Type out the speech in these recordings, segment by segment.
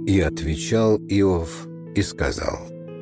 И отвечал Иов и сказал: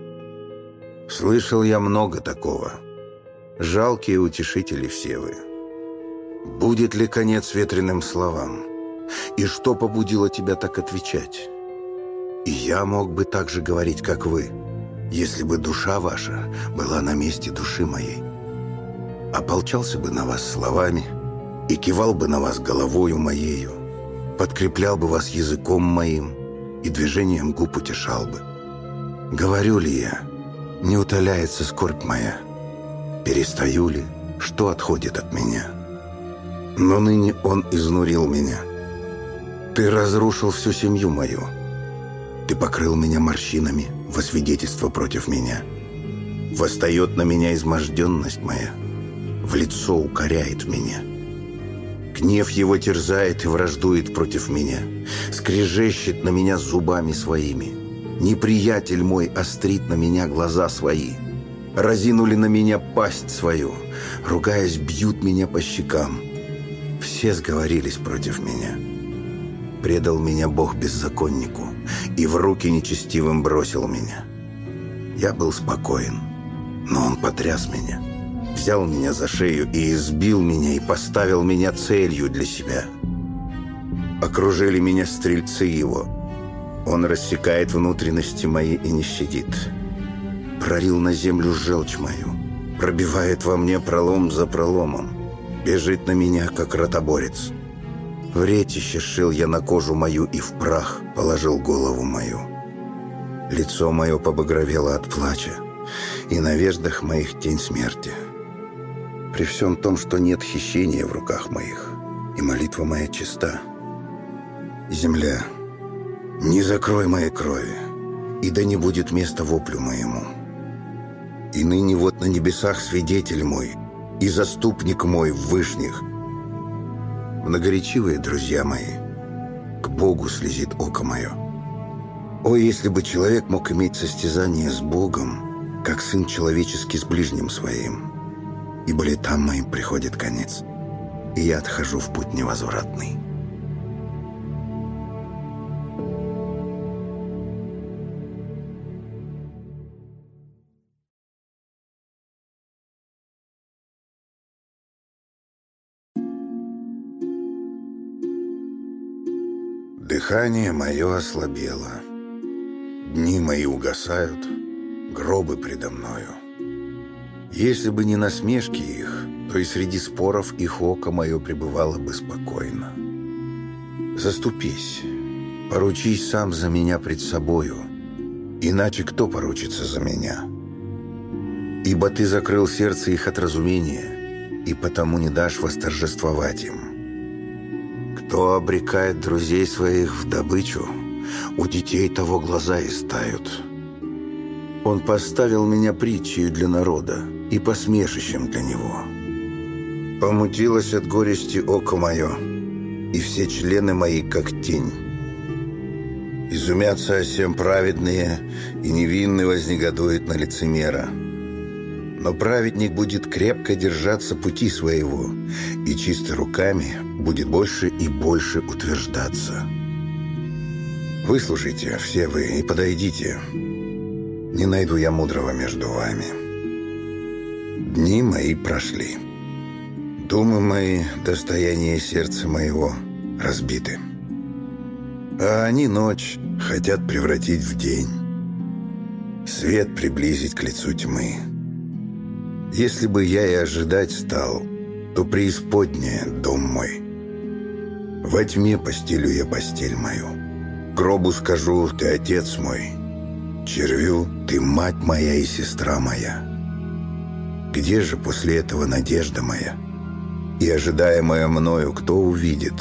«Слышал я много такого. Жалкие утешители все вы. Будет ли конец ветреным словам? И что побудило тебя так отвечать? И я мог бы так же говорить, как вы, если бы душа ваша была на месте души моей. Ополчался бы на вас словами и кивал бы на вас головою моею, подкреплял бы вас языком моим и движением губ утешал бы. Говорю ли я, не утоляется скорбь моя? Перестаю ли, что отходит от меня? Но ныне он изнурил меня. Ты разрушил всю семью мою. Ты покрыл меня морщинами во свидетельство против меня. Восстает на меня изможденность моя, в лицо укоряет меня. Гнев его терзает и враждует против меня, скрежещет на меня зубами своими. Неприятель мой острит на меня глаза свои. Разинули на меня пасть свою, ругаясь, бьют меня по щекам. Все сговорились против меня. Предал меня Бог беззаконнику и в руки нечестивым бросил меня. Я был спокоен, но он потряс меня, взял меня за шею и избил меня, и поставил меня целью для себя. Окружили меня стрельцы его. Он рассекает внутренности мои и не щадит. Пролил на землю желчь мою, пробивает во мне пролом за проломом, бежит на меня, как ротоборец. В ретище шил я на кожу мою и в прах положил голову мою. Лицо мое побагровело от плача, и на веждах моих тень смерти. При всем том, что нет хищения в руках моих, и молитва моя чиста. Земля, не закрой моей крови, и да не будет места воплю моему. И ныне вот на небесах свидетель мой и заступник мой в вышних. Многоречивые друзья мои, к Богу слезит око мое. О, если бы человек мог иметь состязание с Богом, как сын человеческий с ближним своим, ибо летам моим приходит конец, и я отхожу в путь невозвратный. Дыхание мое ослабело, дни мои угасают, гробы предо мною. Если бы не насмешки их, то и среди споров их око мое пребывало бы спокойно. Заступись, поручись сам за меня пред собою, иначе кто поручится за меня? Ибо ты закрыл сердце их от разумения, и потому не дашь восторжествовать им. Кто обрекает друзей своих в добычу, у детей того глаза истают. Он поставил меня притчей для народа и посмешищем для него. Помутилось от горести око мое, и все члены мои, как тень. Изумятся осем праведные, и невинный вознегодует на лицемера. Но праведник будет крепко держаться пути своего, и чисто руками будет больше и больше утверждаться. Выслушайте все вы и подойдите. Не найду я мудрого между вами. Дни мои прошли. Думы мои, достояние сердца моего разбиты. А они ночь хотят превратить в день, свет приблизить к лицу тьмы. Если бы я и ожидать стал, то преисподняя дом мой. Во тьме постелю я постель мою. Гробу скажу: ты отец мой. Червю: ты мать моя и сестра моя. Где же после этого надежда моя? И ожидаемая мною кто увидит?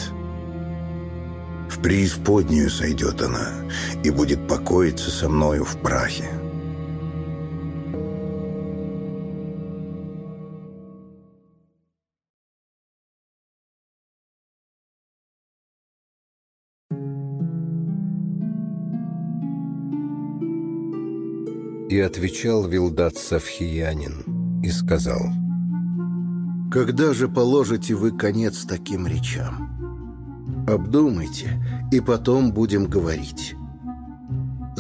В преисподнюю сойдет она и будет покоиться со мною в прахе. И отвечал Вилдад Савхиянин и сказал: «Когда же положите вы конец таким речам? Обдумайте, и потом будем говорить.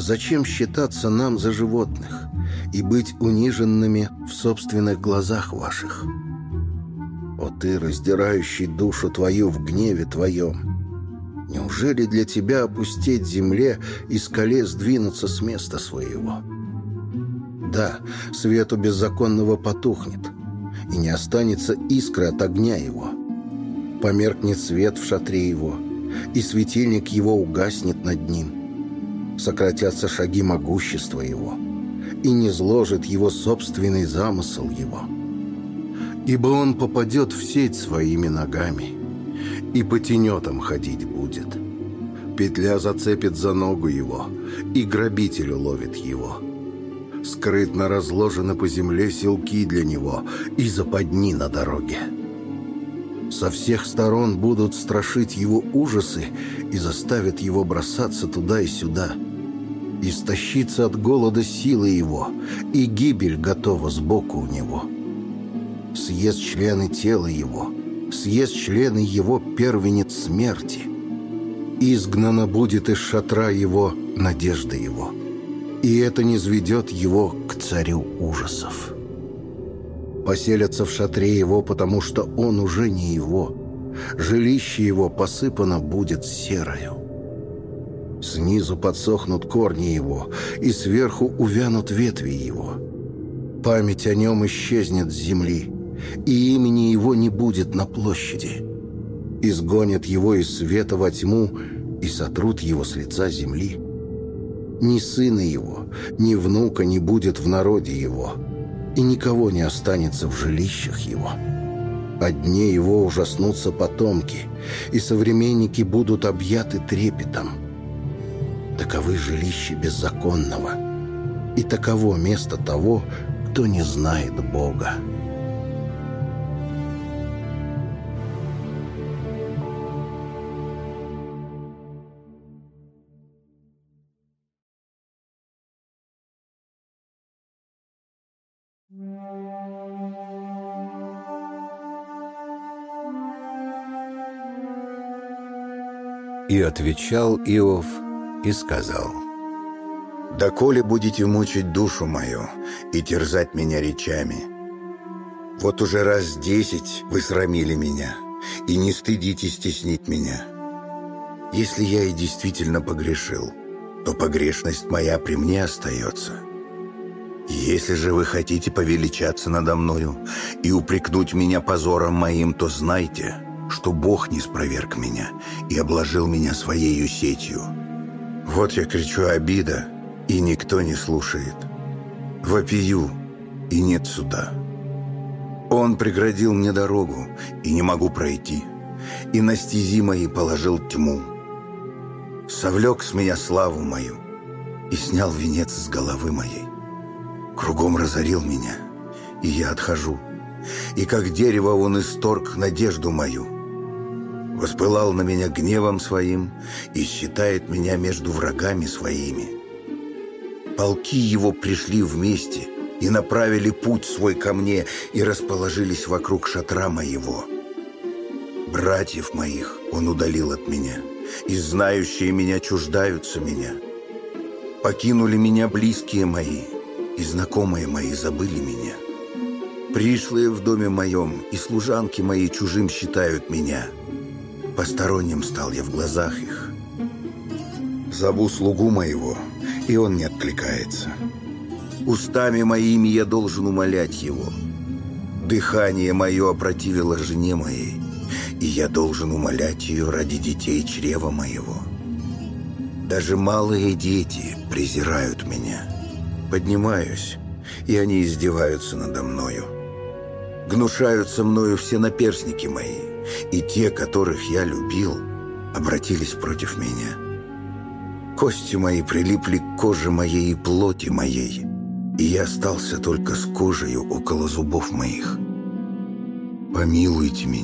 Зачем считаться нам за животных и быть униженными в собственных глазах ваших? О ты, раздирающий душу твою в гневе твоем! Неужели для тебя опустеть земле и скале сдвинуться с места своего? Да, свет у беззаконного потухнет, и не останется искры от огня его. Померкнет свет в шатре его, и светильник его угаснет над ним. Сократятся шаги могущества его, и не зложит его собственный замысел его. Ибо он попадет в сеть своими ногами, и по тенетам ходить будет. Петля зацепит за ногу его, и грабитель уловит его. Скрытно разложены по земле селки для него и западни на дороге. Со всех сторон будут страшить его ужасы и заставят его бросаться туда и сюда. Истощится от голода силы его, и гибель готова сбоку у него. Съест члены тела его, съест члены его первенец смерти. Изгнана будет из шатра его надежда его, и это низведет его к царю ужасов. Поселятся в шатре его, потому что он уже не его. Жилище его посыпано будет серою. Снизу подсохнут корни его, и сверху увянут ветви его. Память о нем исчезнет с земли, и имени его не будет на площади. Изгонят его из света во тьму и сотрут его с лица земли. Ни сына его, ни внука не будет в народе его, и никого не останется в жилищах его. О дне его ужаснутся потомки, и современники будут объяты трепетом. Таковы жилища беззаконного, и таково место того, кто не знает Бога. И отвечал Иов и сказал: «Доколе будете мучить душу мою и терзать меня речами? Вот уже раз 10 вы срамили меня, и не стыдитесь стеснить меня. Если я и действительно погрешил, то погрешность моя при мне остается. Если же вы хотите повеличаться надо мною и упрекнуть меня позором моим, то знайте, что Бог не спроверг меня и обложил меня своею сетью. Вот я кричу обида, и никто не слушает. Вопию, и нет суда. Он преградил мне дорогу, и не могу пройти, и на стези мои положил тьму. Совлек с меня славу мою и снял венец с головы моей. Кругом разорил меня, и я отхожу, и как дерево он исторг надежду мою. Воспылал на меня гневом своим и считает меня между врагами своими. Полки его пришли вместе и направили путь свой ко мне и расположились вокруг шатра моего. Братьев моих он удалил от меня, и знающие меня чуждаются меня. Покинули меня близкие мои, и знакомые мои забыли меня. Пришлые в доме моем и служанки мои чужим считают меня. Посторонним стал я в глазах их. Зову слугу моего, и он не откликается. Устами моими я должен умолять его. Дыхание мое опротивило жене моей, и я должен умолять ее ради детей чрева моего. Даже малые дети презирают меня. Поднимаюсь, и они издеваются надо мною. Гнушаются мною все наперстники мои, и те, которых я любил, обратились против меня. Кости мои прилипли к коже моей и плоти моей, и я остался только с кожею около зубов моих. Помилуйте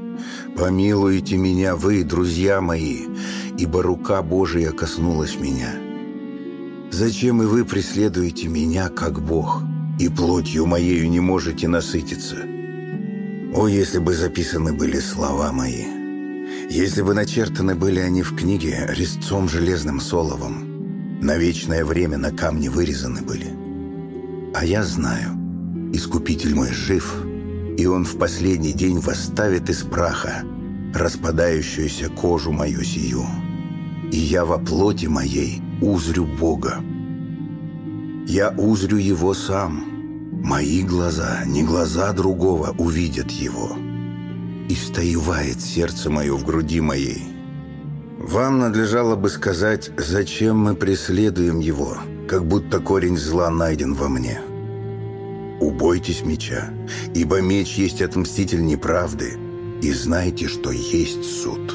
меня, вы, друзья мои, ибо рука Божия коснулась меня. Зачем и вы преследуете меня, как Бог, и плотью моею не можете насытиться? О, если бы записаны были слова мои, если бы начертаны были они в книге резцом железным соловом, на вечное время на камне вырезаны были. А я знаю, Искупитель мой жив, и Он в последний день восставит из праха распадающуюся кожу мою сию, и я во плоти моей узрю Бога. Я узрю Его сам, мои глаза, не глаза другого, увидят Его. И встоевает сердце мое в груди моей. Вам надлежало бы сказать, зачем мы преследуем Его, как будто корень зла найден во мне. Убойтесь меча, ибо меч есть отмститель неправды, и знайте, что есть суд.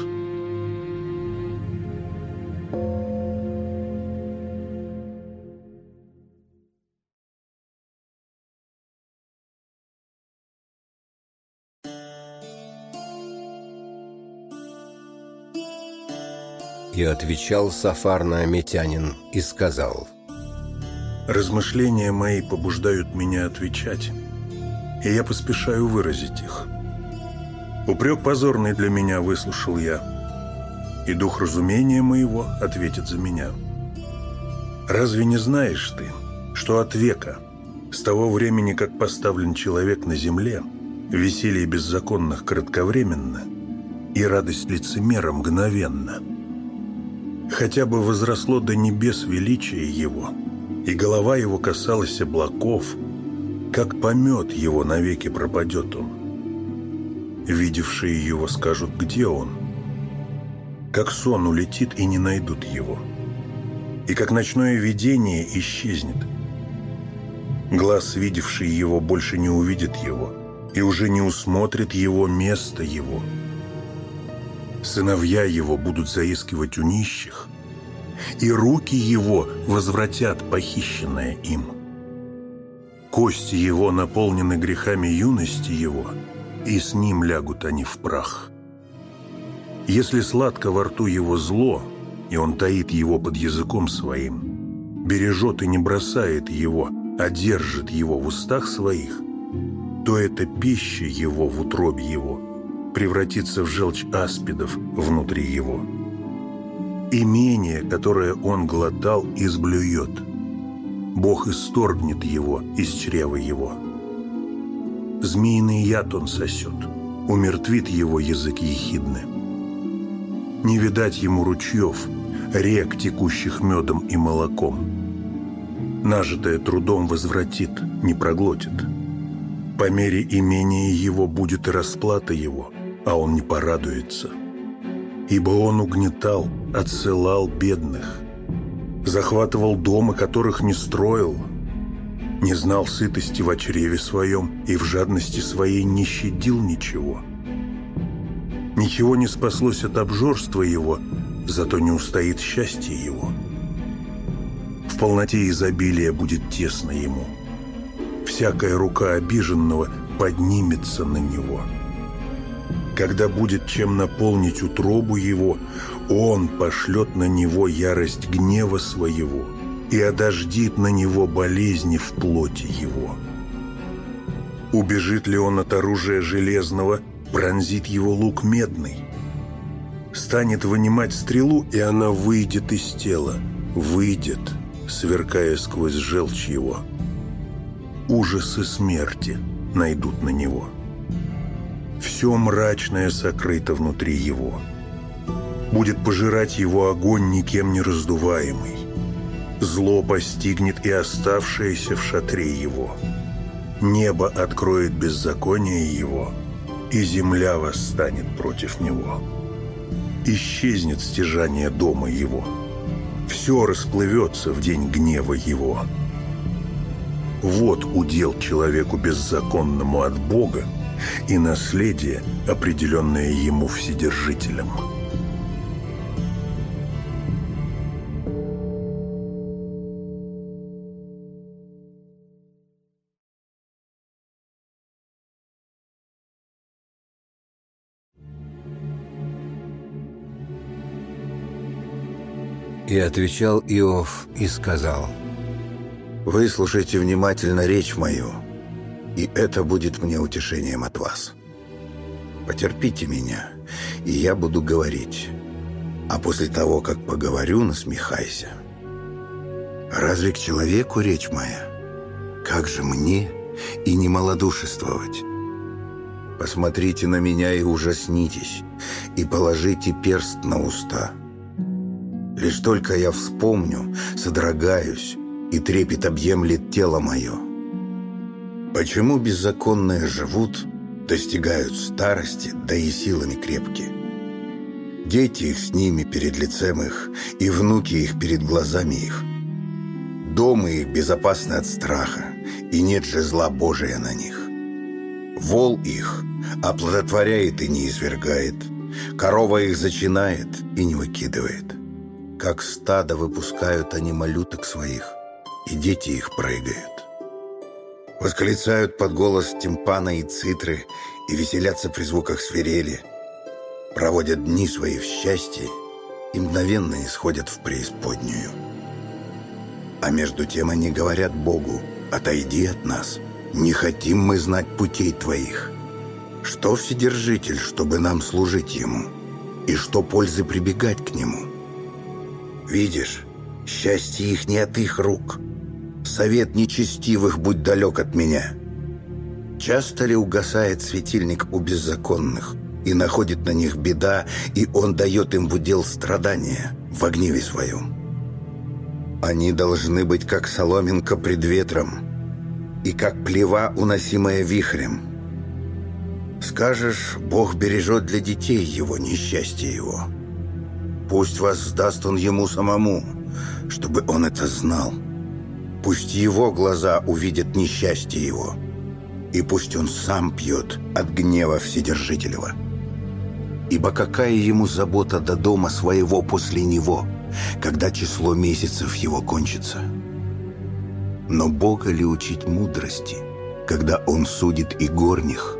И отвечал Сафар Наамитянин и сказал: «Размышления мои побуждают меня отвечать, и я поспешаю выразить их. Упрек позорный для меня выслушал я, и дух разумения моего ответит за меня. Разве не знаешь ты, что от века, с того времени, как поставлен человек на земле, веселье беззаконных кратковременно, и радость лицемера мгновенно? Хотя бы возросло до небес величие его, и голова его касалась облаков, как помет его навеки пропадет он. Видевшие его скажут, где он? Как сон улетит, и не найдут его, и как ночное видение исчезнет. Глаз, видевший его, больше не увидит его, и уже не усмотрит его место его. Сыновья его будут заискивать у нищих, и руки его возвратят похищенное им. Кости его наполнены грехами юности его, и с ним лягут они в прах. Если сладко во рту его зло, и он таит его под языком своим, бережет и не бросает его, а держит его в устах своих, то эта пища его в утробе его превратится в желчь аспидов внутри его. Имение, которое он глотал, изблюет. Бог исторгнет его из чрева его. Змеиный яд он сосет, умертвит его язык ехидны. Не видать ему ручьев, рек, текущих медом и молоком. Нажитое трудом возвратит, не проглотит. По мере имения его будет и расплата его, а он не порадуется. Ибо он угнетал, отсылал бедных, захватывал дома, которых не строил, не знал сытости в чреве своем и в жадности своей не щадил ничего. Ничего не спаслось от обжорства его, зато не устоит счастье его. В полноте изобилия будет тесно ему. Всякая рука обиженного поднимется на него. Когда будет чем наполнить утробу его, он пошлет на него ярость гнева своего и одождит на него болезни в плоти его. Убежит ли он от оружия железного, пронзит его лук медный. Станет вынимать стрелу, и она выйдет из тела, выйдет, сверкая сквозь желчь его. Ужасы смерти найдут на него. Все мрачное сокрыто внутри его. Будет пожирать его огонь, никем не раздуваемый. Зло постигнет и оставшееся в шатре его. Небо откроет беззаконие его, и земля восстанет против него. Исчезнет стяжание дома его. Все расплывется в день гнева его. Вот удел человеку беззаконному от Бога, и наследие, определенное ему Вседержителем. И отвечал Иов и сказал: «Выслушайте внимательно речь мою, и это будет мне утешением от вас. Потерпите меня, и я буду говорить, а после того, как поговорю, насмехайся. Разве к человеку речь моя? Как же мне и не малодушествовать? Посмотрите на меня и ужаснитесь, и положите перст на уста. Лишь только я вспомню, содрогаюсь, и трепет объемлет тело мое. Почему беззаконные живут, достигают старости, да и силами крепки? Дети их с ними перед лицем их, и внуки их перед глазами их. Дома их безопасны от страха, и нет же зла Божия на них. Вол их оплодотворяет и не извергает, корова их зачинает и не выкидывает. Как стадо выпускают они малюток своих, и дети их прыгают. Восклицают под голос тимпана и цитры и веселятся при звуках свирели, проводят дни свои в счастье и мгновенно исходят в преисподнюю. А между тем они говорят Богу: «Отойди от нас, не хотим мы знать путей Твоих». Что Вседержитель, чтобы нам служить Ему, и что пользы прибегать к Нему? Видишь, счастье их не от их рук. Совет нечестивых будь далек от меня. Часто ли угасает светильник у беззаконных, и находит на них беда, и он дает им в удел страдания в гневе своем? Они должны быть как соломинка пред ветром, и как плева, уносимая вихрем. Скажешь, Бог бережет для детей его несчастье его. Пусть воздаст он ему самому, чтобы он это знал. Пусть его глаза увидят несчастье его, и пусть он сам пьет от гнева Вседержителева. Ибо какая ему забота до дома своего после него, когда число месяцев его кончится? Но Бога ли учить мудрости, когда он судит и горних?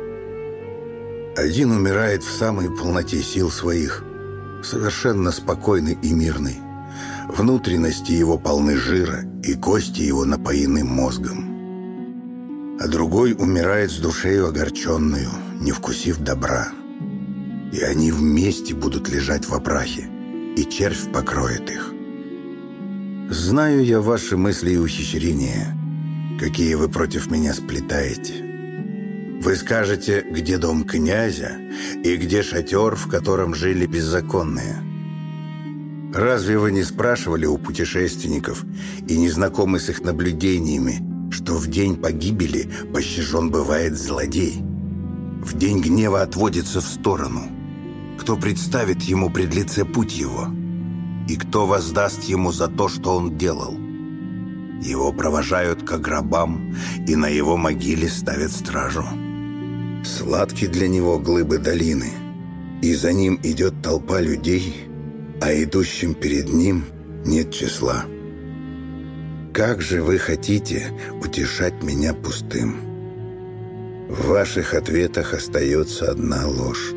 Один умирает в самой полноте сил своих, совершенно спокойный и мирный. Внутренности его полны жира, и кости его напоены мозгом. А другой умирает с душею огорченную, не вкусив добра. И они вместе будут лежать во прахе, и червь покроет их. Знаю я ваши мысли и ухищрения, какие вы против меня сплетаете. Вы скажете, где дом князя и где шатер, в котором жили беззаконные. Разве вы не спрашивали у путешественников и не знакомы с их наблюдениями, что в день погибели пощажен бывает злодей? В день гнева отводится в сторону. Кто представит ему пред лице путь его? И кто воздаст ему за то, что он делал? Его провожают к гробам, и на его могиле ставят стражу. Сладки для него глыбы долины, и за ним идет толпа людей, а идущим перед ним нет числа. Как же вы хотите утешать меня пустым? В ваших ответах остается одна ложь.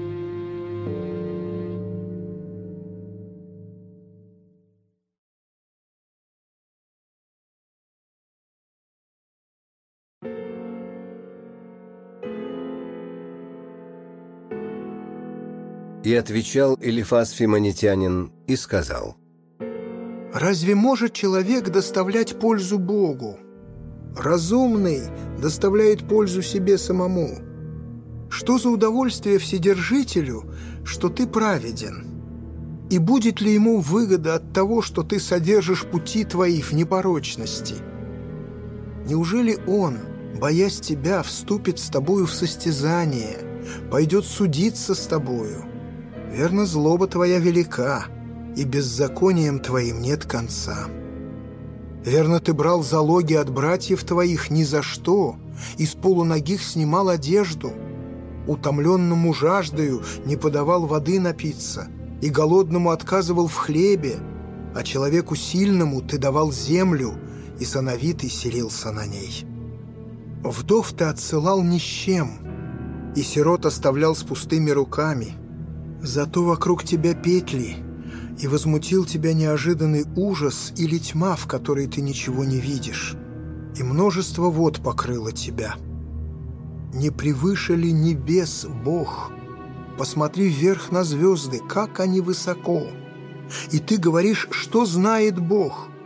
И отвечал Элифаз Фимонитянин и сказал: «Разве может человек доставлять пользу Богу? Разумный доставляет пользу себе самому. Что за удовольствие Вседержителю, что ты праведен? И будет ли ему выгода от того, что ты содержишь пути твои в непорочности? Неужели он, боясь тебя, вступит с тобою в состязание, пойдет судиться с тобою? Верно, злоба твоя велика, и беззаконием твоим нет конца. Верно, ты брал залоги от братьев твоих ни за что, и с полуногих снимал одежду. Утомленному жаждою не подавал воды напиться, и голодному отказывал в хлебе, а человеку сильному ты давал землю, и сановитый селился на ней. Вдов ты отсылал ни с чем, и сирот оставлял с пустыми руками. Зато вокруг тебя петли, и возмутил тебя неожиданный ужас или тьма, в которой ты ничего не видишь, и множество вод покрыло тебя. Не превыше ли небес Бог? Посмотри вверх на звезды, как они высоко. И ты говоришь, что знает Бог?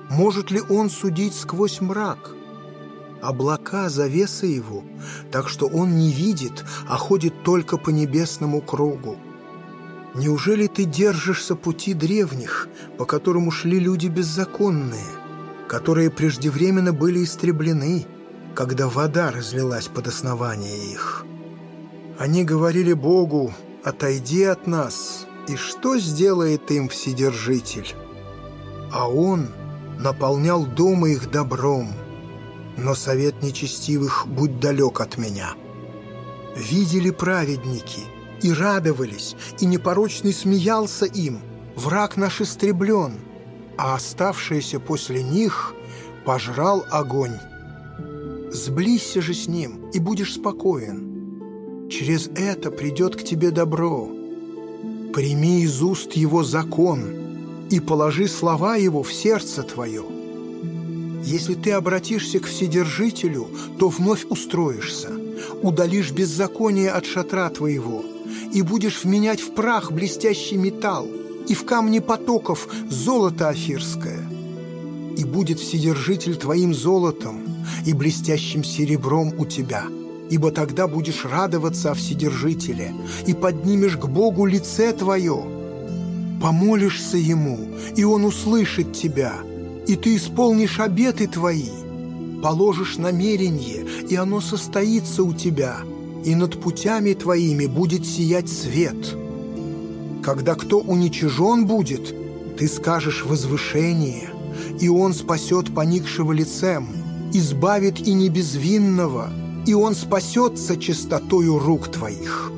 Может ли он судить сквозь мрак? Облака — завеса его, так что он не видит, а ходит только по небесному кругу. Неужели ты держишься пути древних, по которому шли люди беззаконные, которые преждевременно были истреблены, когда вода разлилась под основание их? Они говорили Богу: «Отойди от нас», и что сделает им Вседержитель? А Он наполнял дома их добром, но совет нечестивых будь далек от меня. Видели праведники и радовались, и непорочный смеялся им: враг наш истреблен, а оставшиеся после них пожрал огонь. Сблизься же с ним, и будешь спокоен. Через это придет к тебе добро. Прими из уст его закон и положи слова его в сердце твое. Если ты обратишься к Вседержителю, то вновь устроишься, удалишь беззаконие от шатра твоего и будешь вменять в прах блестящий металл и в камни потоков золото афирское. И будет Вседержитель твоим золотом и блестящим серебром у тебя, ибо тогда будешь радоваться о Вседержителе и поднимешь к Богу лице твое. Помолишься Ему, и Он услышит тебя, и ты исполнишь обеты твои. Положишь намерение, и оно состоится у тебя, и над путями твоими будет сиять свет. Когда кто уничижен будет, ты скажешь возвышение, и Он спасет поникшего лицем, избавит и небезвинного, и Он спасется чистотою рук твоих».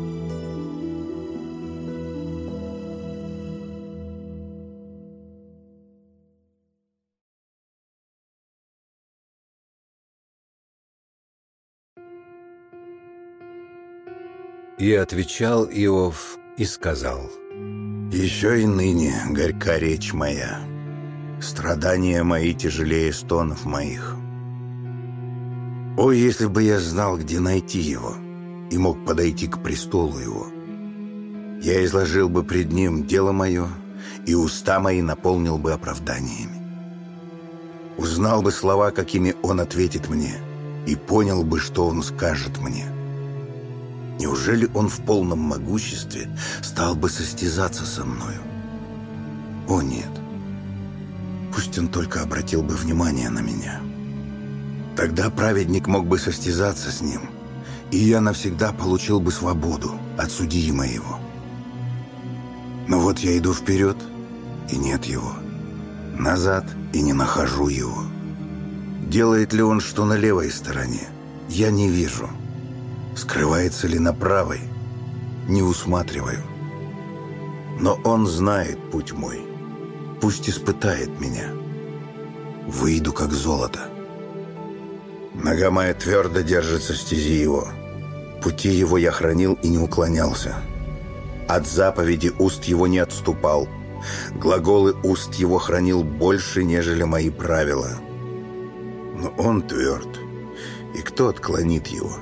И отвечал Иов и сказал: «Еще и ныне горька речь моя, страдания мои тяжелее стонов моих. Ой, если бы я знал, где найти его, и мог подойти к престолу его, я изложил бы пред ним дело мое, и уста мои наполнил бы оправданиями. Узнал бы слова, какими он ответит мне, и понял бы, что он скажет мне. Неужели он в полном могуществе стал бы состязаться со мною? О, нет! Пусть он только обратил бы внимание на меня. Тогда праведник мог бы состязаться с ним, и я навсегда получил бы свободу от судьи моего. Но вот я иду вперед, и нет его. Назад, и не нахожу его. Делает ли он что на левой стороне? Я не вижу. Скрывается ли на правой? Не усматриваю. Но он знает путь мой. Пусть испытает меня. Выйду, как золото. Нога моя твердо держится стези его. Пути его я хранил и не уклонялся. От заповеди уст его не отступал. Глаголы уст его хранил больше, нежели мои правила. Но он тверд, и кто отклонит его?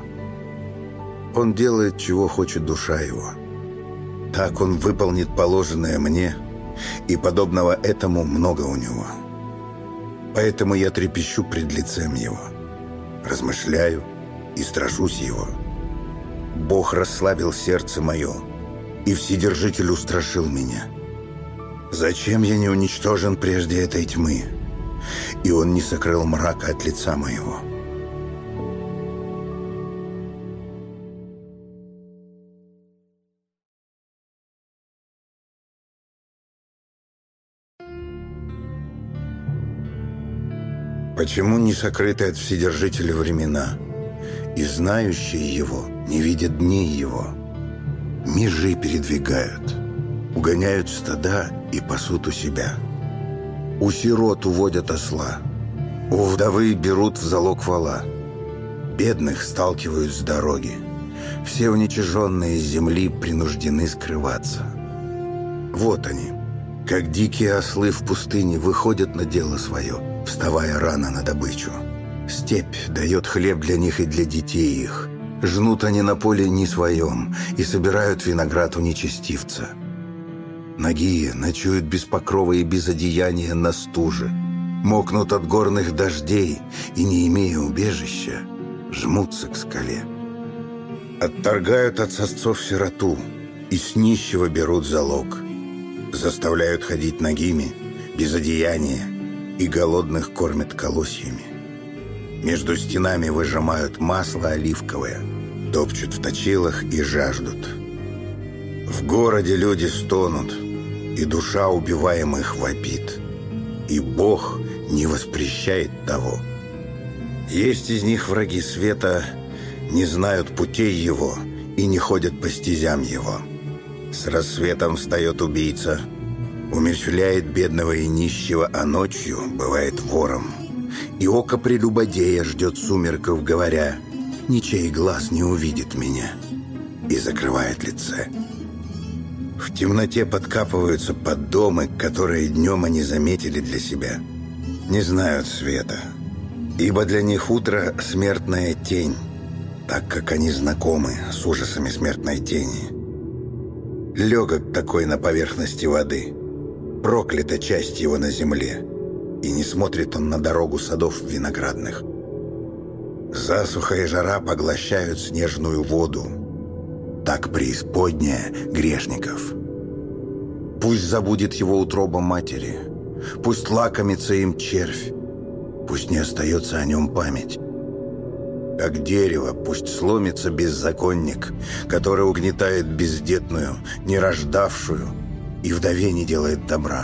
Он делает, чего хочет душа его. Так он выполнит положенное мне, и подобного этому много у него. Поэтому я трепещу пред лицем его, размышляю и страшусь его. Бог расслабил сердце мое, и Вседержитель устрашил меня. Зачем я не уничтожен прежде этой тьмы, и он не сокрыл мрака от лица моего? Почему не сокрыты от Вседержителя времена, и знающие его не видят дней его? Межи передвигают, угоняют стада и пасут у себя. У сирот уводят осла, у вдовы берут в залог вола. Бедных сталкивают с дороги. Все уничиженные с земли принуждены скрываться. Вот они, как дикие ослы в пустыне, выходят на дело свое, вставая рано на добычу. Степь дает хлеб для них и для детей их. Жнут они на поле не своем и собирают виноград у нечестивца. Нагие ночуют без покрова и без одеяния на стуже. мокнут от горных дождей и, не имея убежища, жмутся к скале. Отторгают от сосцов сироту и с нищего берут залог. Заставляют ходить нагими, без одеяния, и голодных кормят колосьями. Между стенами выжимают масло оливковое, топчут в точилах и жаждут. В городе люди стонут, и душа убиваемых вопит, и Бог не воспрещает того. Есть из них враги света, не знают путей его и не ходят по стезям его. С рассветом встает убийца, умерщвляет бедного и нищего, а ночью бывает вором. И око прелюбодея ждет сумерков, говоря: «Ничей глаз не увидит меня», и закрывает лице. В темноте подкапываются под домы, которые днем они заметили для себя. Не знают света, ибо для них утро — смертная тень, так как они знакомы с ужасами смертной тени. Легок такой на поверхности воды, проклята часть его на земле, и не смотрит он на дорогу садов виноградных. Засуха и жара поглощают снежную воду, так преисподняя грешников. Пусть забудет его утроба матери, пусть лакомится им червь, пусть не остается о нем память. Как дерево пусть сломится беззаконник, который угнетает бездетную, нерождавшую, и вдове не делает добра.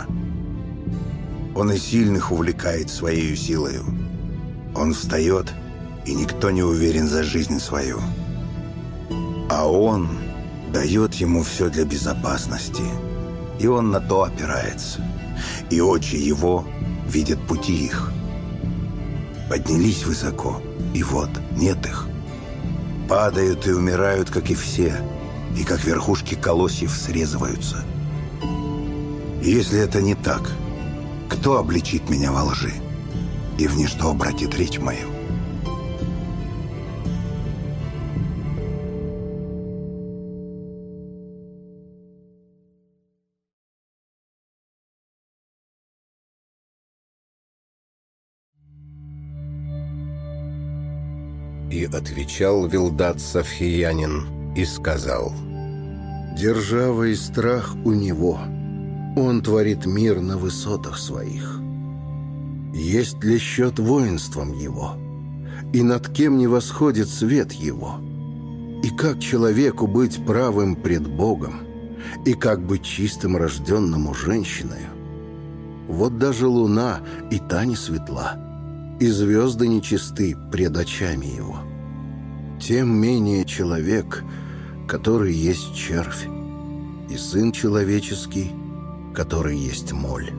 Он и сильных увлекает своею силою. Он встает, и никто не уверен за жизнь свою. А он дает ему все для безопасности, и он на то опирается, и очи его видят пути их. Поднялись высоко, и вот нет их. Падают и умирают, как и все, и как верхушки колосьев срезываются. И если это не так, кто обличит меня во лжи и в ничто обратит речь мою? И отвечал Вилдад Сафхиянин и сказал: «Держава и страх у него, он творит мир на высотах своих. Есть ли счет воинством его, и над кем не восходит свет его? И как человеку быть правым пред Богом, и как быть чистым рожденному женщиною? Вот даже луна и та не светла, и звезды нечисты пред очами его. Тем менее человек, который есть червь, и сын человеческий, который есть моль».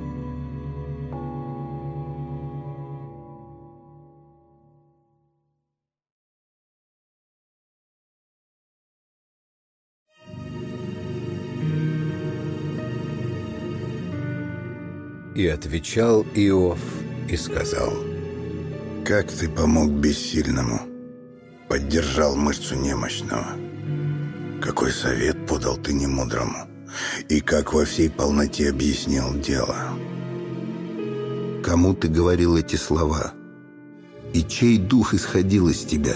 И отвечал Иов и сказал: Как ты помог бессильному, поддержал мышцу немощного? Какой совет подал ты немудрому, и как во всей полноте объяснил дело? Кому ты говорил эти слова, и чей дух исходил из тебя?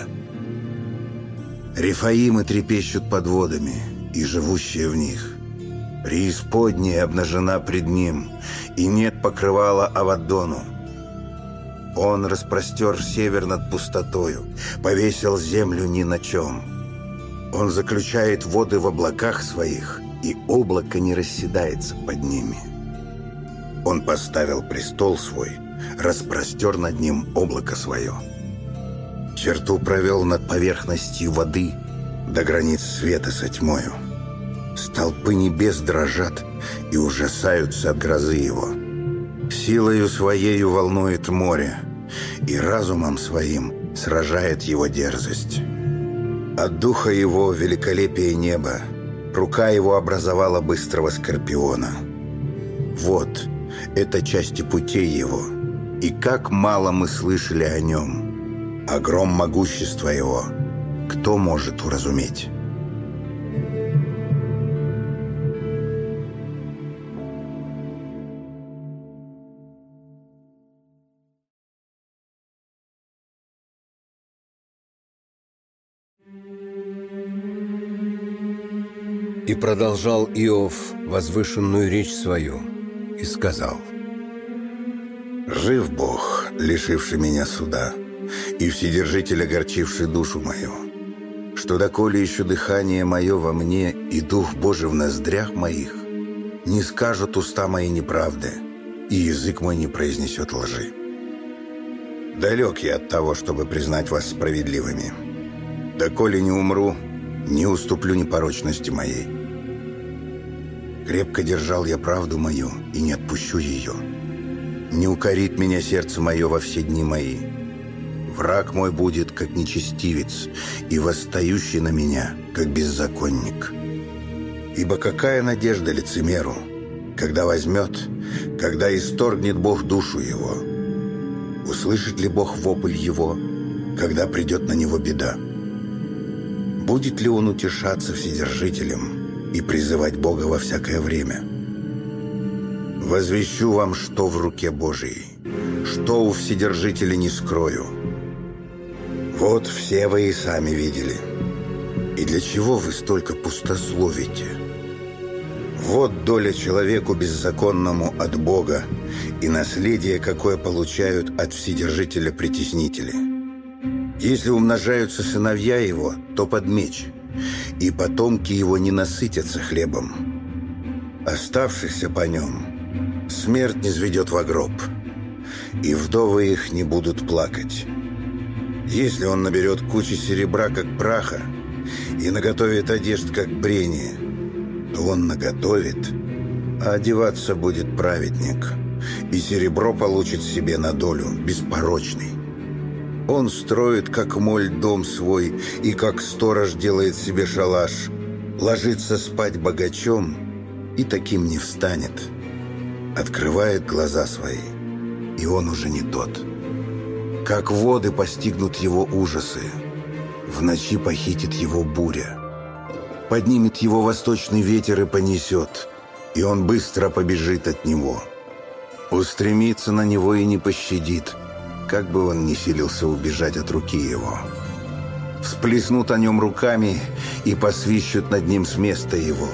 Рефаимы трепещут под водами, и живущие в них. Преисподняя обнажена пред ним, и нет покрывала Авадону. Он распростер север над пустотою, повесил землю ни на чем. Он заключает воды в облаках своих, и облако не расседается под ними. Он поставил престол свой, распростер над ним облако свое. Черту провел над поверхностью воды до границ света со тьмою. Столпы небес дрожат и ужасаются от грозы его. Силою своею волнует море, и разумом своим сражает его дерзость. От духа его великолепие неба, рука его образовала быстрого скорпиона. Вот, это части путей его, и как мало мы слышали о нем. Огром могущества его, кто может уразуметь? И продолжал Иов возвышенную речь свою и сказал: «Жив Бог, лишивший меня суда, и Вседержитель, огорчивший душу мою, что доколе еще дыхание мое во мне и Дух Божий в ноздрях моих, не скажут уста мои неправды, и язык мой не произнесет лжи. Далек я от того, чтобы признать вас справедливыми. Доколе не умру, не уступлю непорочности моей. Крепко держал я правду мою и не отпущу ее. Не укорит меня сердце мое во все дни мои. Враг мой будет, как нечестивец, и восстающий на меня, как беззаконник. Ибо какая надежда лицемеру, когда возьмет, когда исторгнет Бог душу его? Услышит ли Бог вопль его, когда придет на него беда? Будет ли он утешаться Вседержителем и призывать Бога во всякое время? Возвещу вам, что в руке Божией, что у Вседержителя не скрою. Вот все вы и сами видели. И для чего вы столько пустословите? Вот доля человеку беззаконному от Бога и наследие, какое получают от Вседержителя притеснители. Если умножаются сыновья его, то под меч, и потомки его не насытятся хлебом. Оставшихся по нем смерть не низведет во гроб, и вдовы их не будут плакать. Если он наберет кучи серебра, как праха, и наготовит одежд, как брение, то он наготовит, а одеваться будет праведник, и серебро получит себе на долю беспорочный. Он строит, как моль, дом свой, и как сторож делает себе шалаш, ложится спать богачом, и таким не встанет. Открывает глаза свои, и он уже не тот. Как воды постигнут его ужасы, в ночи похитит его буря. Поднимет его восточный ветер и понесет, и он быстро побежит от него. Устремится на него и не пощадит, как бы он ни силился убежать от руки его. Всплеснут о нем руками и посвищут над ним с места его.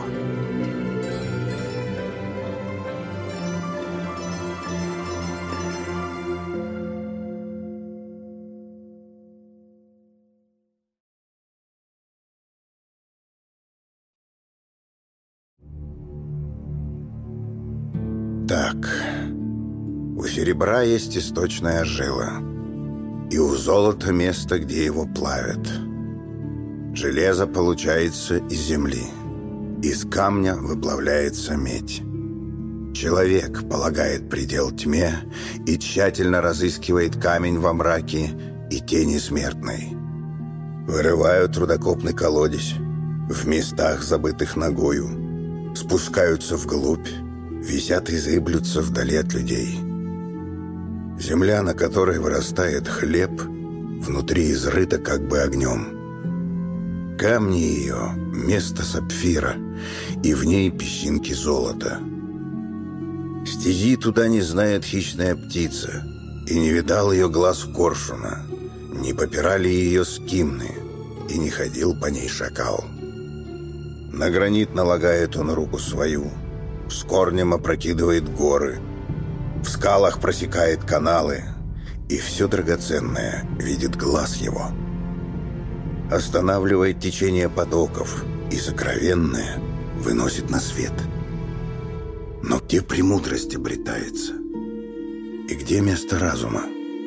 Так, у серебра есть источная жила, и у золота место, где его плавят. Железо получается из земли, из камня выплавляется медь. Человек полагает предел тьме и тщательно разыскивает камень во мраке и тени смертной. Вырывают рудокопный колодец в местах, забытых ногою, спускаются вглубь, висят и зыблются вдали от людей. Земля, на которой вырастает хлеб, внутри изрыта как бы огнем. Камни ее — место сапфира, и в ней песчинки золота. Стези туда не знает хищная птица, и не видал ее глаз коршуна, не попирали ее скимны, и не ходил по ней шакал. На гранит налагает он руку свою, с корнем опрокидывает горы, в скалах просекает каналы, и все драгоценное видит глаз его. Останавливает течение потоков, и сокровенное выносит на свет. Но где премудрость обретается? И где место разума?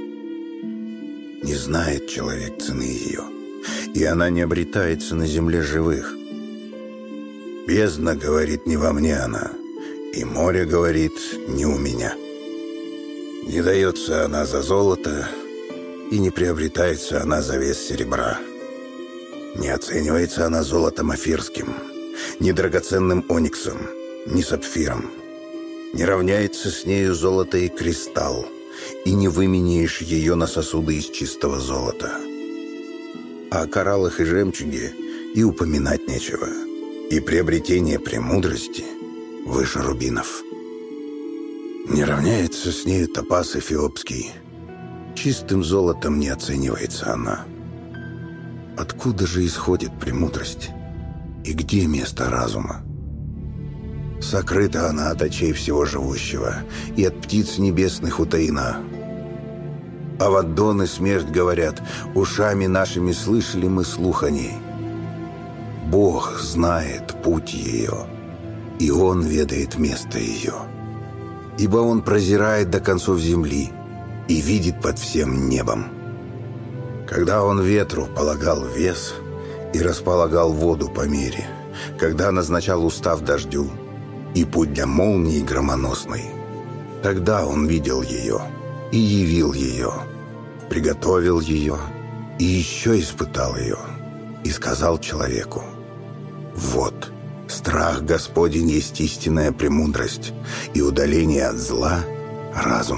Не знает человек цены ее, и она не обретается на земле живых. Бездна говорит, не во мне она, и море говорит, не у меня. Не дается она за золото, и не приобретается она за вес серебра. Не оценивается она золотом афирским, ни драгоценным ониксом, ни сапфиром. Не равняется с нею золото и кристалл, и не выменяешь ее на сосуды из чистого золота. А о кораллах и жемчуге и упоминать нечего, и приобретение премудрости выше рубинов. Не равняется с нею топаз эфиопский, чистым золотом не оценивается она. Откуда же исходит премудрость? И где место разума? Сокрыта она от очей всего живущего, и от птиц небесных утаена. Аваддон и смерть говорят, ушами нашими слышали мы слух о ней. Бог знает путь ее, и Он ведает место ее. Ибо Он прозирает до концов земли и видит под всем небом. Когда Он ветру полагал вес и располагал воду по мере, когда назначал устав дождю и путь для молнии громоносной, тогда Он видел ее и явил ее, приготовил ее и еще испытал ее, и сказал человеку: «Вот, страх Господень есть истинная премудрость, и удаление от зла – разум».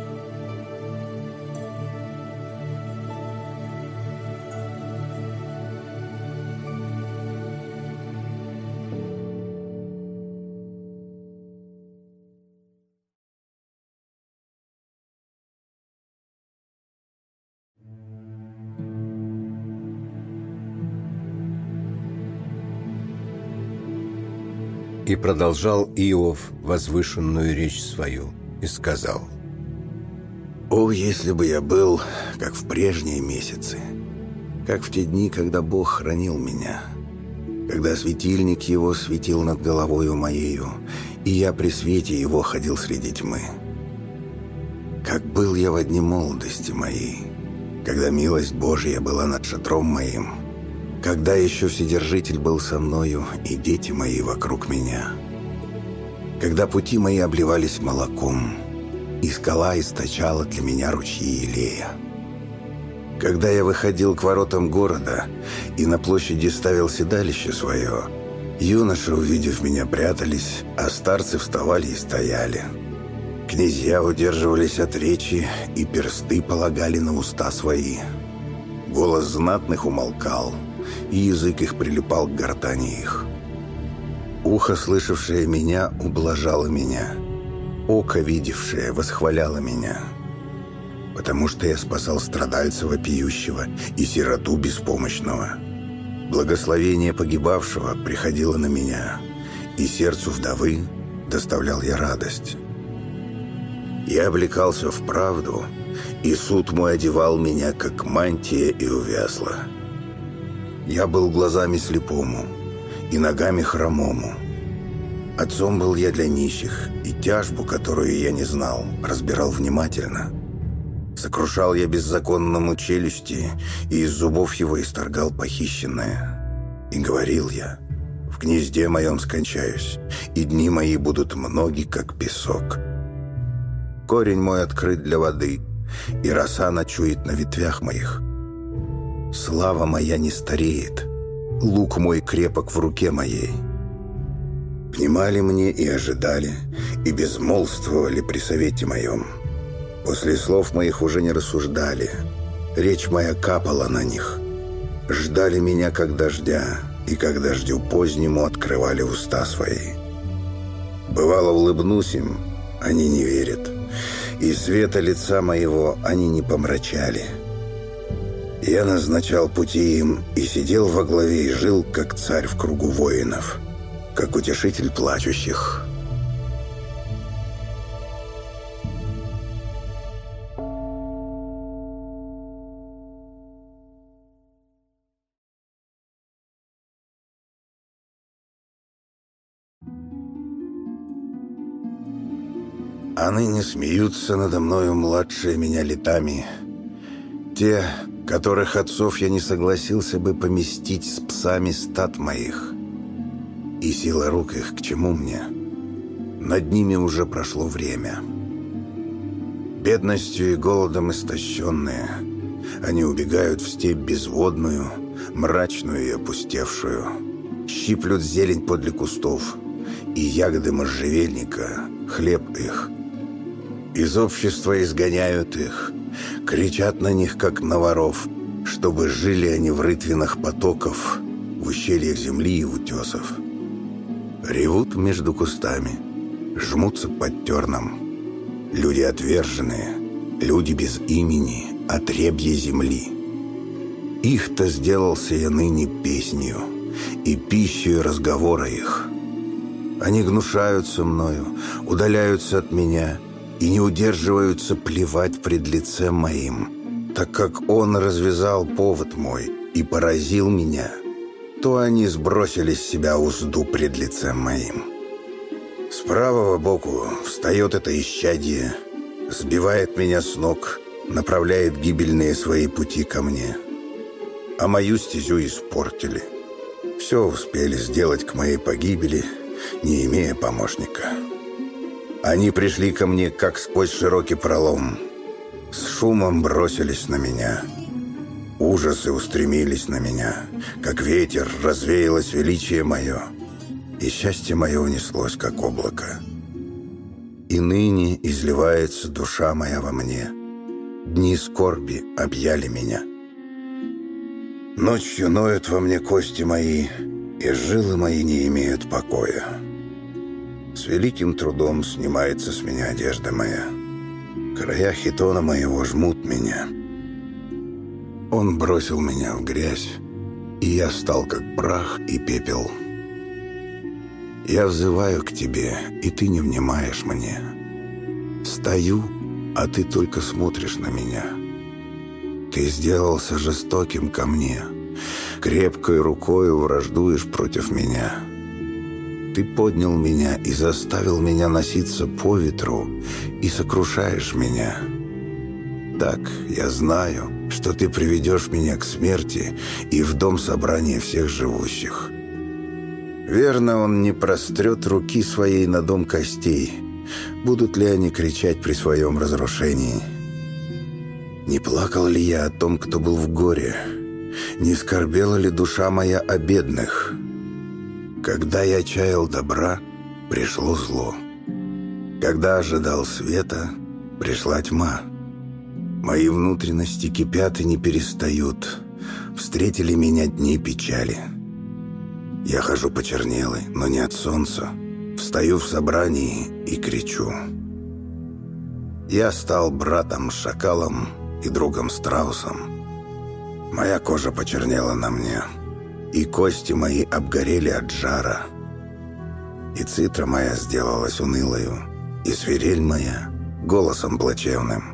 И продолжал Иов возвышенную речь свою и сказал: «О, если бы я был, как в прежние месяцы, как в те дни, когда Бог хранил меня, когда светильник Его светил над головою моею, и я при свете Его ходил среди тьмы. Как был я во дни молодости моей, когда милость Божия была над шатром моим, когда еще Вседержитель был со мною, и дети мои вокруг меня, когда пути мои обливались молоком, и скала источала для меня ручьи Илея. Когда я выходил к воротам города и на площади ставил седалище свое, юноши, увидев меня, прятались, а старцы вставали и стояли. Князья удерживались от речи, и персты полагали на уста свои. Голос знатных умолкал, и язык их прилипал к гортани их. Ухо, слышавшее меня, ублажало меня. Око, видевшее, восхваляло меня. Потому что я спасал страдальца вопиющего и сироту беспомощного. Благословение погибавшего приходило на меня, и сердцу вдовы доставлял я радость. Я облекался в правду, и суд мой одевал меня, как мантия, и увясла. Я был глазами слепому и ногами хромому. Отцом был я для нищих, и тяжбу, которую я не знал, разбирал внимательно. Сокрушал я беззаконному челюсти, и из зубов его исторгал похищенное. И говорил я: в гнезде моем скончаюсь, и дни мои будут многи, как песок. Корень мой открыт для воды, и роса ночует на ветвях моих. Слава моя не стареет, лук мой крепок в руке моей. Внимали мне и ожидали, и безмолвствовали при совете моем. После слов моих уже не рассуждали, речь моя капала на них. Ждали меня, как дождя, и как дождю позднему открывали уста свои. Бывало, улыбнусь им, они не верят, и света лица моего они не помрачали. Я назначал пути им, и сидел во главе, и жил, как царь в кругу воинов, как утешитель плачущих. А ныне смеются надо мною младшие меня летами, те, которых отцов я не согласился бы поместить с псами стад моих. И сила рук их к чему мне? Над ними уже прошло время. Бедностью и голодом истощенные, они убегают в степь безводную, мрачную и опустевшую, щиплют зелень подле кустов, и ягоды можжевельника — хлеб их. Из общества изгоняют их, кричат на них, как на воров, чтобы жили они в рытвинах потоков, в ущельях земли и утесов. Ревут между кустами, жмутся под терном. Люди отверженные, люди без имени, отребье земли. Их-то сделался я ныне песнью, и пищей разговора их. Они гнушаются мною, удаляются от меня и не удерживаются плевать пред лицем моим. Так как он развязал повод мой и поразил меня, то они сбросили с себя узду пред лицем моим. С правого боку встает это исчадие, сбивает меня с ног, направляет гибельные свои пути ко мне. А мою стезю испортили. Все успели сделать к моей погибели, не имея помощника. Они пришли ко мне, как сквозь широкий пролом. С шумом бросились на меня. Ужасы устремились на меня. Как ветер развеялось величие мое, и счастье мое унеслось, как облако. И ныне изливается душа моя во мне. Дни скорби объяли меня. Ночью ноют во мне кости мои, и жилы мои не имеют покоя. С великим трудом снимается с меня одежда моя. Края хитона моего жмут меня. Он бросил меня в грязь, и я стал как прах и пепел. Я взываю к тебе, и ты не внимаешь мне. Стою, а ты только смотришь на меня. Ты сделался жестоким ко мне, крепкой рукою враждуешь против меня. Ты поднял меня и заставил меня носиться по ветру, и сокрушаешь меня. Так я знаю, что ты приведешь меня к смерти и в дом собрания всех живущих. Верно, он не прострет руки своей на дом костей. Будут ли они кричать при своем разрушении? Не плакал ли я о том, кто был в горе? Не скорбела ли душа моя о бедных? Когда я чаял добра, пришло зло. Когда ожидал света, пришла тьма. Мои внутренности кипят и не перестают. Встретили меня дни печали. Я хожу почернелый, но не от солнца. Встаю в собрании и кричу. Я стал братом-шакалом и другом-страусом. Моя кожа почернела на мне, и кости мои обгорели от жара. И цитра моя сделалась унылою, и свирель моя голосом плачевным.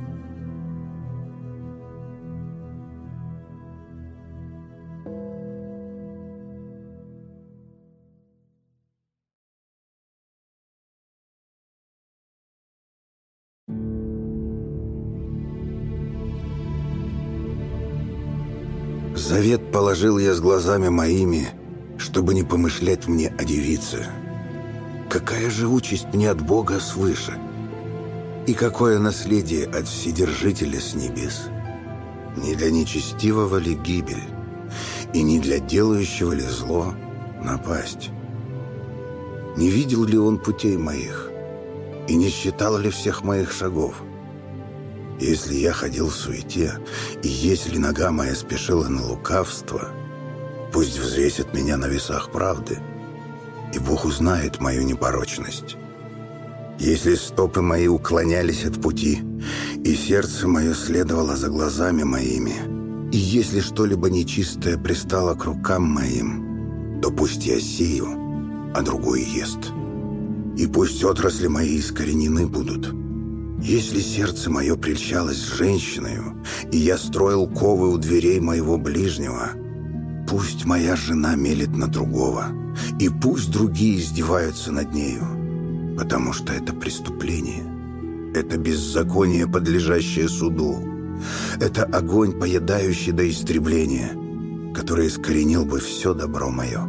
Завет положил я с глазами моими, чтобы не помышлять мне о девице. Какая же участь мне от Бога свыше? И какое наследие от Вседержителя с небес? Не для нечестивого ли гибель, и не для делающего ли зло напасть? Не видел ли он путей моих, и не считал ли всех моих шагов? Если я ходил в суете, и если нога моя спешила на лукавство, пусть взвесит меня на весах правды, и Бог узнает мою непорочность. Если стопы мои уклонялись от пути, и сердце мое следовало за глазами моими, и если что-либо нечистое пристало к рукам моим, то пусть я сею, а другой ест. И пусть отрасли мои искоренены будут. Если сердце мое прельщалось женщиною, и я строил ковы у дверей моего ближнего, пусть моя жена мелет на другого, и пусть другие издеваются над нею, потому что это преступление, это беззаконие, подлежащее суду, это огонь, поедающий до истребления, который искоренил бы все добро мое.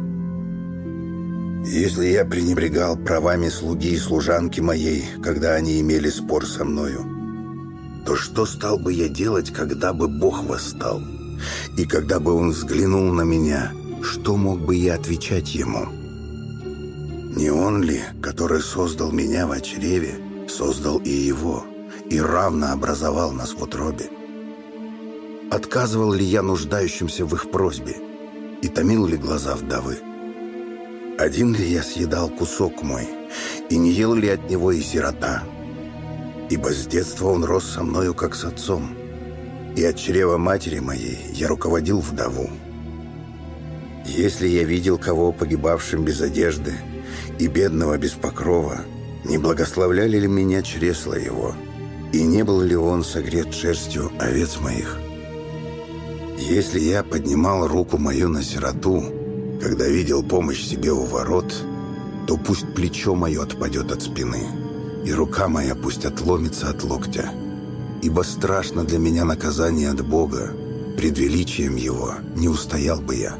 Если я пренебрегал правами слуги и служанки моей, когда они имели спор со мною, то что стал бы я делать, когда бы Бог восстал? И когда бы Он взглянул на меня, что мог бы я отвечать Ему? Не Он ли, который создал меня в чреве, создал и его, и равно образовал нас в утробе? Отказывал ли я нуждающимся в их просьбе, и томил ли глаза вдовы? Один ли я съедал кусок мой, и не ел ли от него и сирота? Ибо с детства он рос со мною, как с отцом, и от чрева матери моей я руководил вдову. Если я видел кого погибавшим без одежды и бедного без покрова, не благословляли ли меня чресла его, и не был ли он согрет шерстью овец моих? Если я поднимал руку мою на сироту, когда видел помощь себе у ворот, то пусть плечо мое отпадет от спины, и рука моя пусть отломится от локтя, ибо страшно для меня наказание от Бога, пред величием Его не устоял бы я.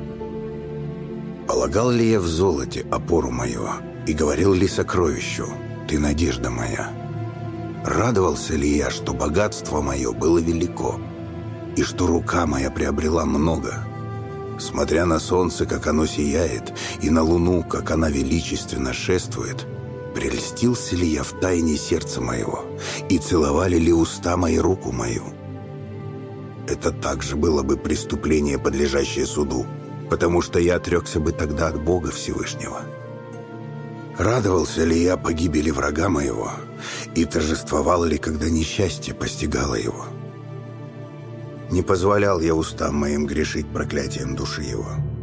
Полагал ли я в золоте опору мою, и говорил ли сокровищу: «Ты надежда моя»? Радовался ли я, что богатство мое было велико, и что рука моя приобрела много? Смотря на солнце, как оно сияет, и на луну, как она величественно шествует, прельстился ли я в тайне сердца моего, и целовали ли уста мои руку мою? Это также было бы преступление, подлежащее суду, потому что я отрекся бы тогда от Бога Всевышнего. Радовался ли я погибели врага моего, и торжествовал ли, когда несчастье постигало его? Не позволял я устам моим грешить проклятием души его.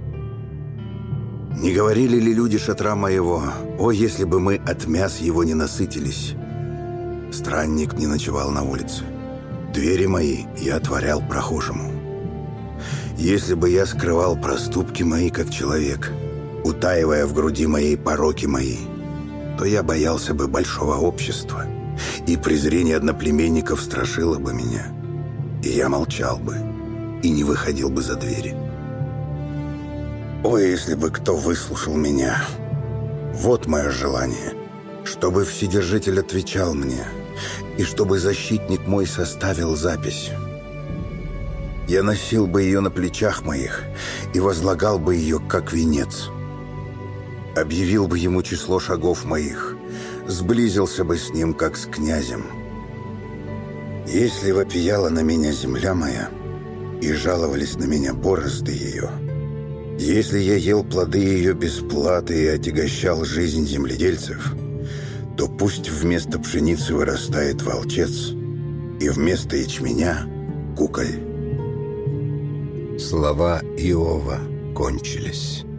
Не говорили ли люди шатра моего: «О, если бы мы от мяс его не насытились!» Странник не ночевал на улице. Двери мои я отворял прохожему. Если бы я скрывал проступки мои, как человек, утаивая в груди моей пороки мои, то я боялся бы большого общества, и презрение одноплеменников страшило бы меня, и я молчал бы, и не выходил бы за двери. О, если бы кто выслушал меня! Вот мое желание, чтобы Вседержитель отвечал мне, и чтобы защитник мой составил запись. Я носил бы ее на плечах моих и возлагал бы ее, как венец. Объявил бы ему число шагов моих, сблизился бы с ним, как с князем. Если вопияла на меня земля моя, и жаловались на меня борозды ее, если я ел плоды ее без платы и отягощал жизнь земледельцев, то пусть вместо пшеницы вырастает волчец, и вместо ячменя — куколь. Слова Иова кончились.